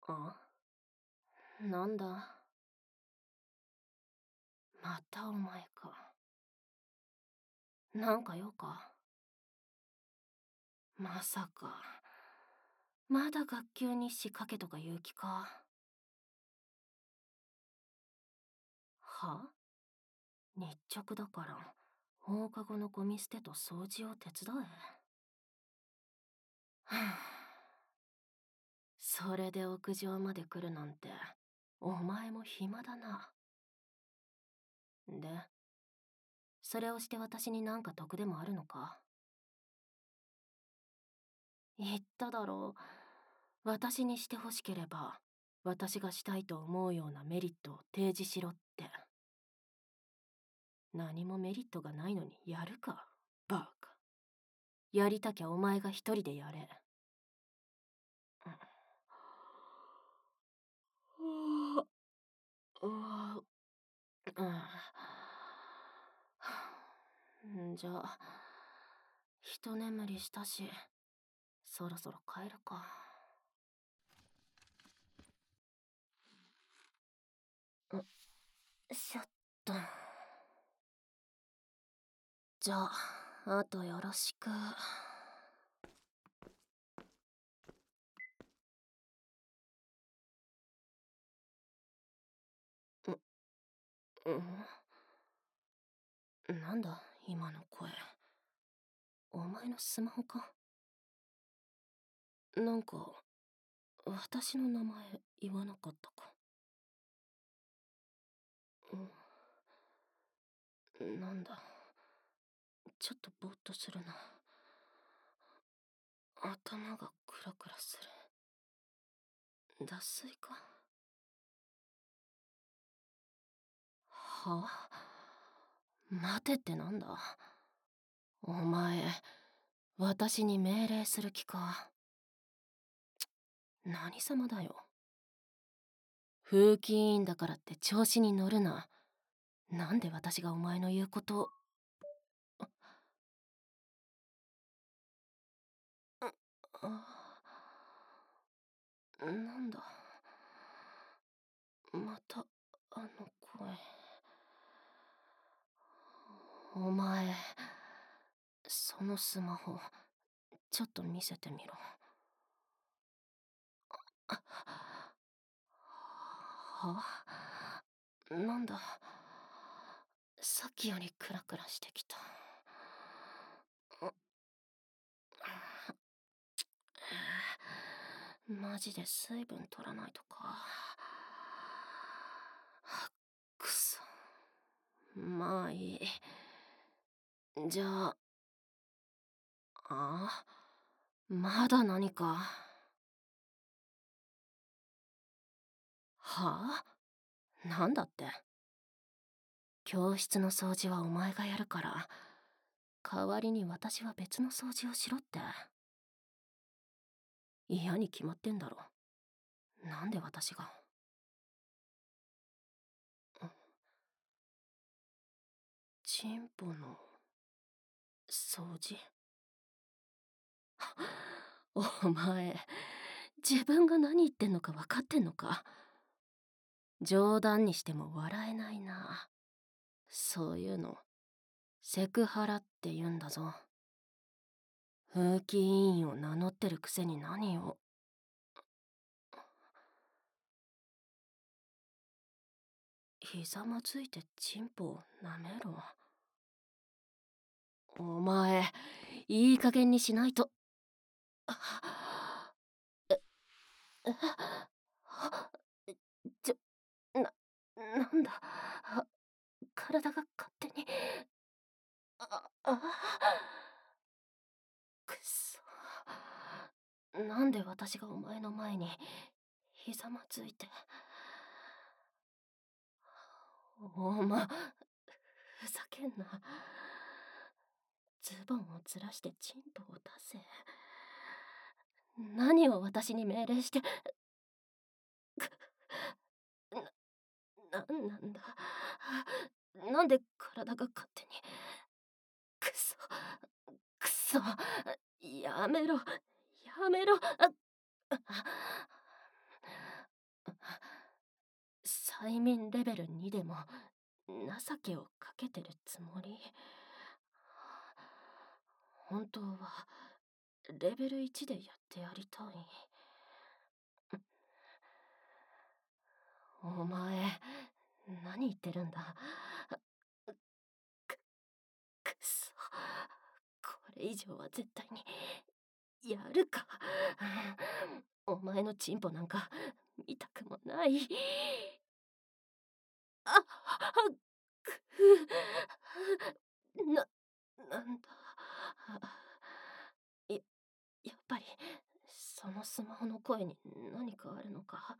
あ、なんだ。またお前か。なんか用か。まさか。まだ学級日誌書けとか言う気か。は？日直だから、放課後のゴミ捨てと掃除を手伝え。はぁ。それで屋上まで来るなんて、お前も暇だな。で、それをして私になんか得でもあるのか？言っただろう。私にして欲しければ、私がしたいと思うようなメリットを提示しろって。何もメリットがないのにやるか、バカ。やりたきゃお前が一人でやれ。じゃあ、一眠りしたし、そろそろ帰るか。しょっと。じゃあ、あとよろしく。なんだ今の声。お前のスマホか？なんか、私の名前言わなかったか？なんだ。ちょっとぼーっとするな。頭がクラクラする。脱水か？は？待てってなんだ？お前、私に命令する気か？何様だよ。風紀委員だからって調子に乗るな。なんで私がお前の言うことを。なんだ。またあの声。お前、そのスマホちょっと見せてみろ。は？なんだ。さっきよりクラクラしてきた。マジで水分取らないとか。くそ。まあいい。じゃあ、まだ何か？はあ？なんだって？教室の掃除はお前がやるから、代わりに私は別の掃除をしろって。嫌に決まってんだろ。なんで私が。チンポの掃除？お前、自分が何言ってんのか分かってんのか？冗談にしても笑えないな。そういうのセクハラって言うんだぞ。風紀委員を名乗ってるくせに何を。ひざまずいてチンポを舐めろ。お前、いい加減にしないと。ちょ、なんだ。体が勝手に。あ、あ、くそ。なんで私がお前の前にひざまずいて。お前、ふざけんな。ズボンをずらしてチンポを出せ。何を私に命令して。なんなんだ。なんで体が勝手に。くそ、くそ、やめろ、やめろ。 快眠レベル2でも情けをかけてるつもり。本当はレベル1でやってやりたい。お前、何言ってるんだ。く、くそ。これ以上は絶対に、やるか。お前のチンポなんか、見たくもない。あ、く、なんだ。や、やっぱり、そのスマホの声に何かあるのか。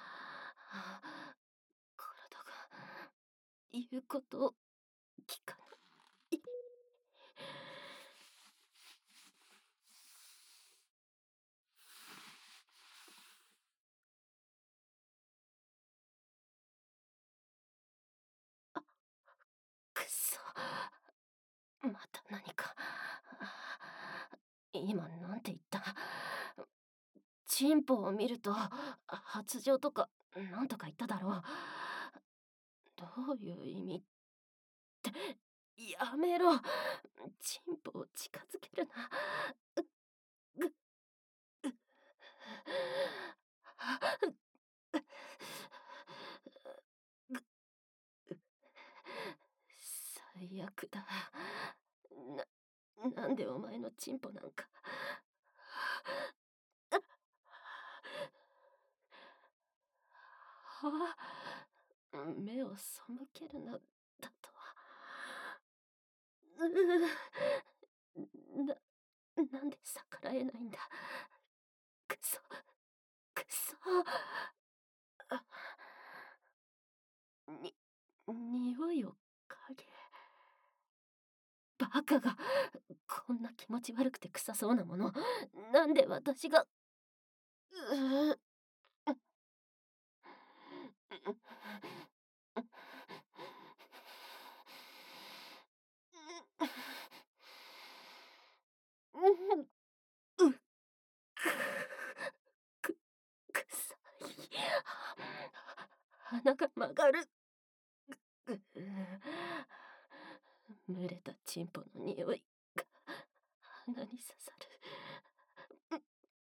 体が言うことを聞かない。くそ。また何か。今なんて言った？チンポを見ると発情とかなんとか言っただろう。どういう意味って？やめろ。チンポを近づけるな。ぐ、最悪だ。なんでお前のチンポなんか。は目を背けるな、だと。な、なんで逆らえないんだ。くそ、くそ。あ、に、匂いを嗅げ。バカが、こんな気持ち悪くて臭そうなもの、なんで私が、うう、く、臭い。鼻が曲がる。蒸れたチンポの匂いが鼻に刺さる。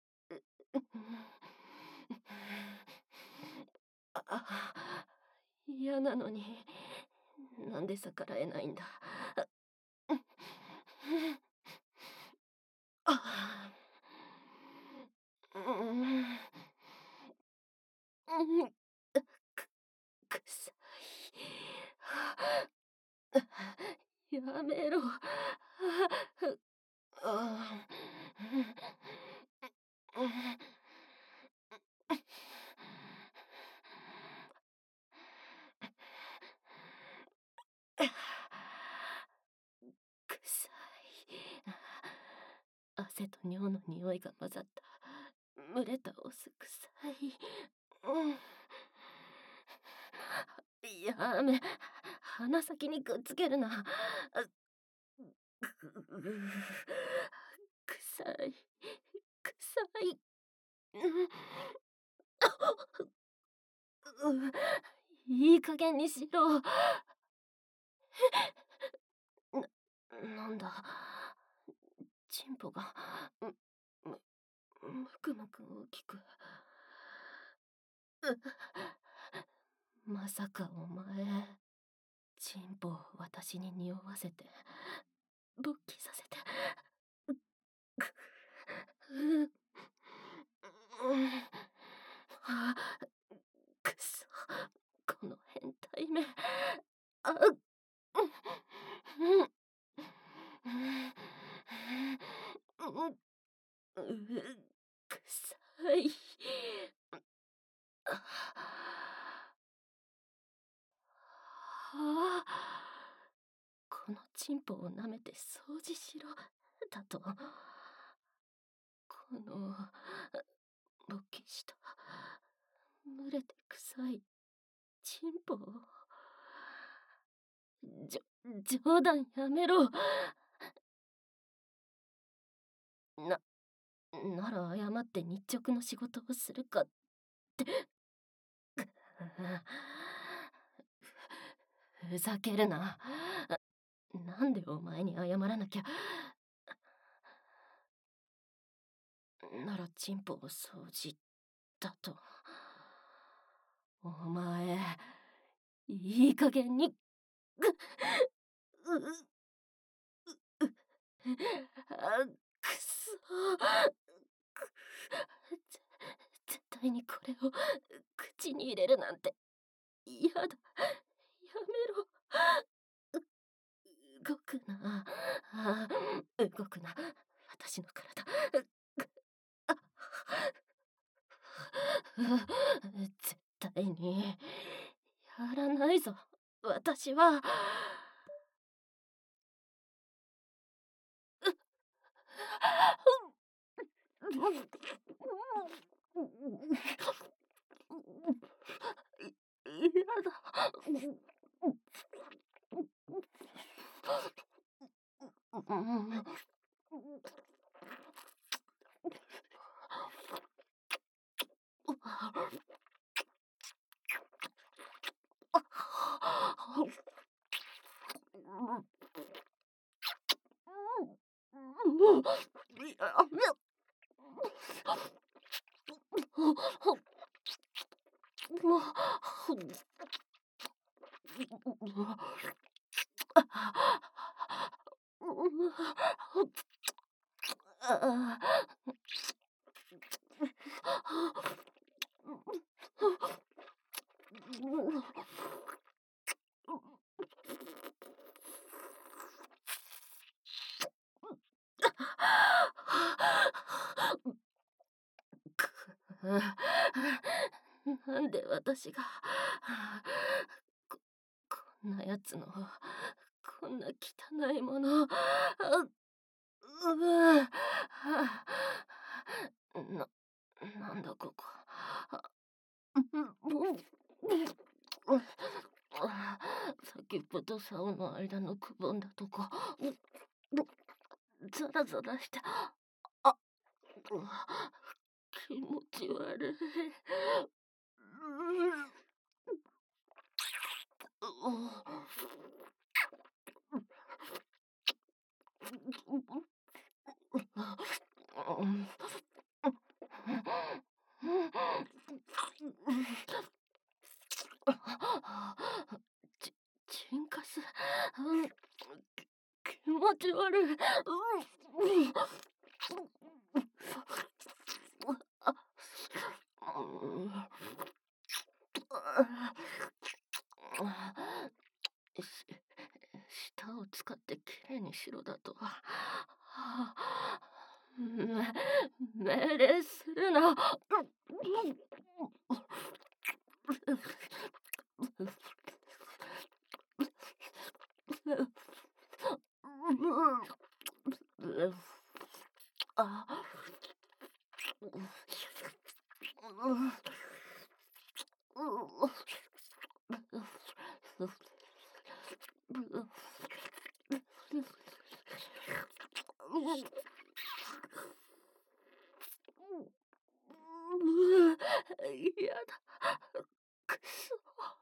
嫌なのに、なんで逆らえないんだ。あ、うん、くさい。やめろ。あ、くさい。汗と尿の匂いが混ざった蒸れたオス臭い。うん。やめ、鼻先にくっつけるな。臭い、臭い。いい加減にしろ。なんだ。チンポが、む、むくむく大きく。まさかお前、チンポを私に匂わせて、勃起させて。あ、くそ、この変態め。あ、くさい。はあ、このチンポを舐めて掃除しろ、だと。この、勃起した、蒸れて臭い、チンポを。冗談やめろ。な、なら謝って日直の仕事をするかって。 ふざけるな。なんでお前に謝らなきゃ。ならチンポを掃除だと。お前、いい加減に、ぐ、う、あ、くそ。くぜ絶対にこれを口に入れるなんて嫌だ。やめろ。動くな。動くな。私の体。あ絶対にやらないぞ。私は。嫌だ。なんで私がここんなやつのこんな汚いものななんだここ先っぽと竿の間のくぼんだとこザラザラしてあ気持ち悪い。ち、チンカス、気持ち悪い。舌を使ってきれいにしろだと。命令するな。やだ。くそ。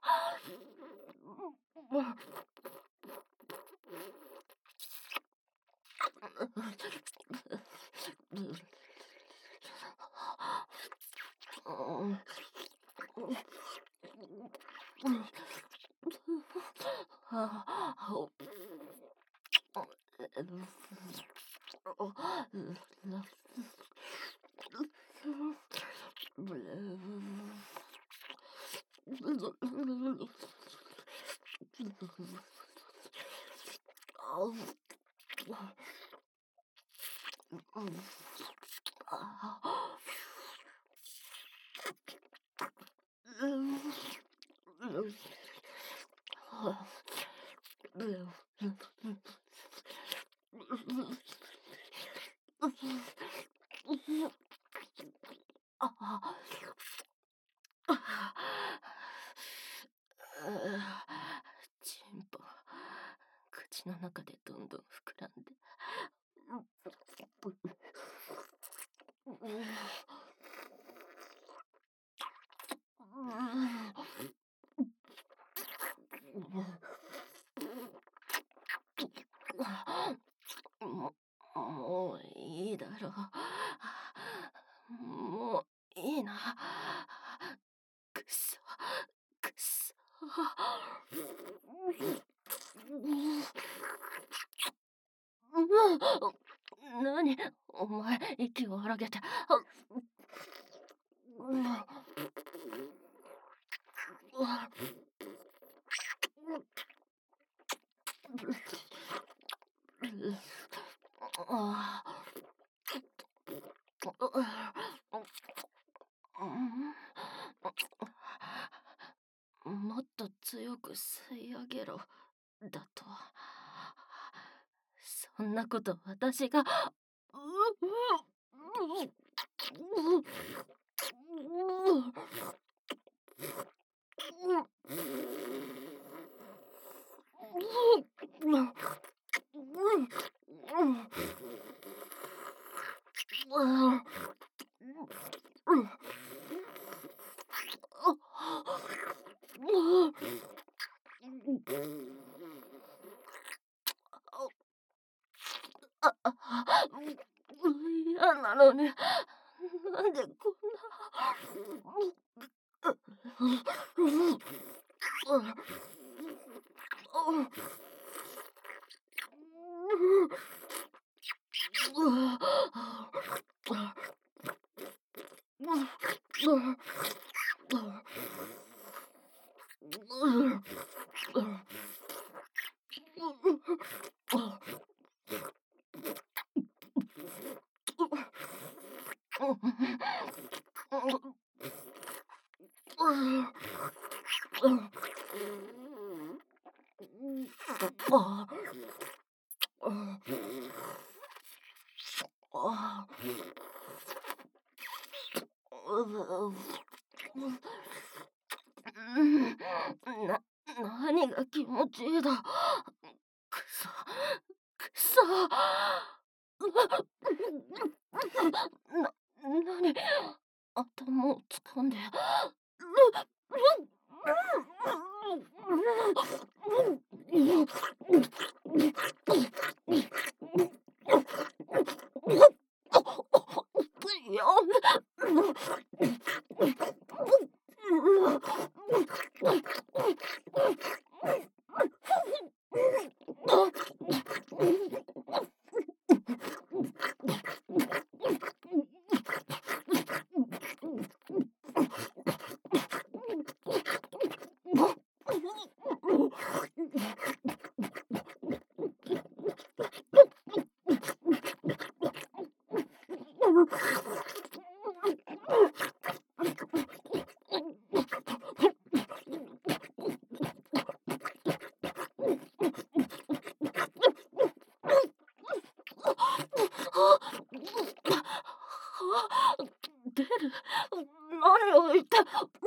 チンポ口の中でどんどん膨らんで。 いな。くそ、くそ。なに、お前、息を荒げて。もっと強く吸い上げろだと。そんなこと私が。嫌なのに、なんでこんな、何が気持ちいいだ。くそ、くそ。なに、頭を掴んで。や出る。何を言って。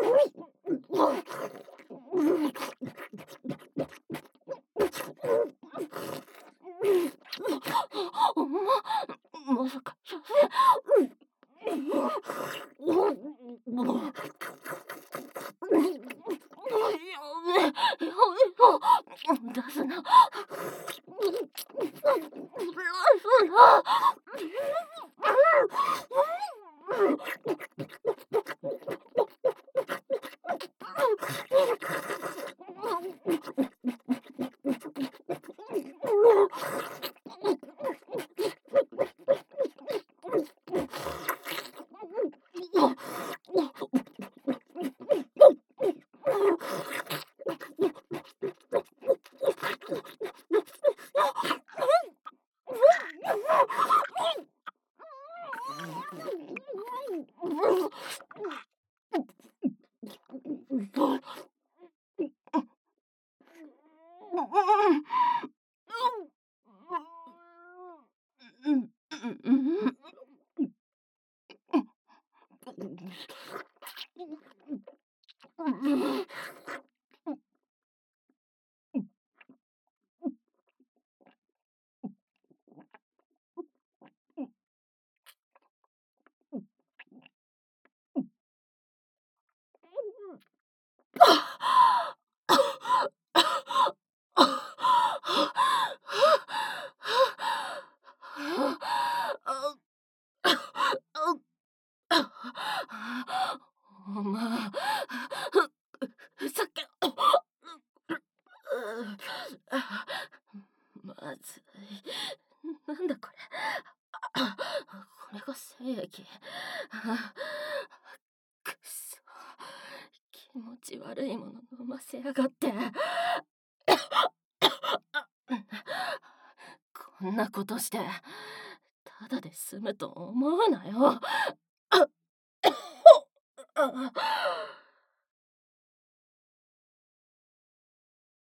まさかそれ。出すな。 なんだこれ。あ、これが精液。くっそ、気持ち悪いもの飲ませやがって。こんなことしてただで済むと思うなよ。